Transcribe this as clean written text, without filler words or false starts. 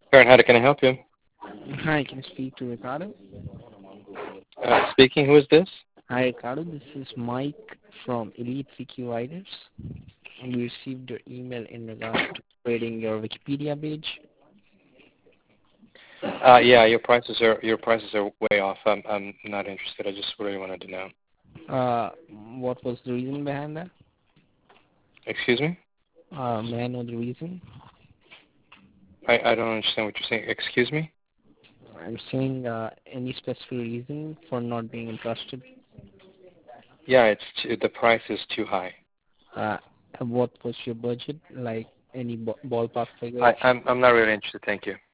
Karen, how can I help you? Hi, can I speak to Ricardo? Speaking, who is this? Hi, Ricardo. This is Mike from Elite CQ Writers. We received your email in regards to creating your Wikipedia page. Yeah, your prices are way off. I'm not interested. I just really wanted to know. What was the reason behind that? Excuse me? May I know the reason? I don't understand what you're saying. Excuse me? I'm saying any specific reason for not being interested. Yeah, the price is too high. Uh, what was your budget? Like any ballpark figure? I'm not really interested. Thank you.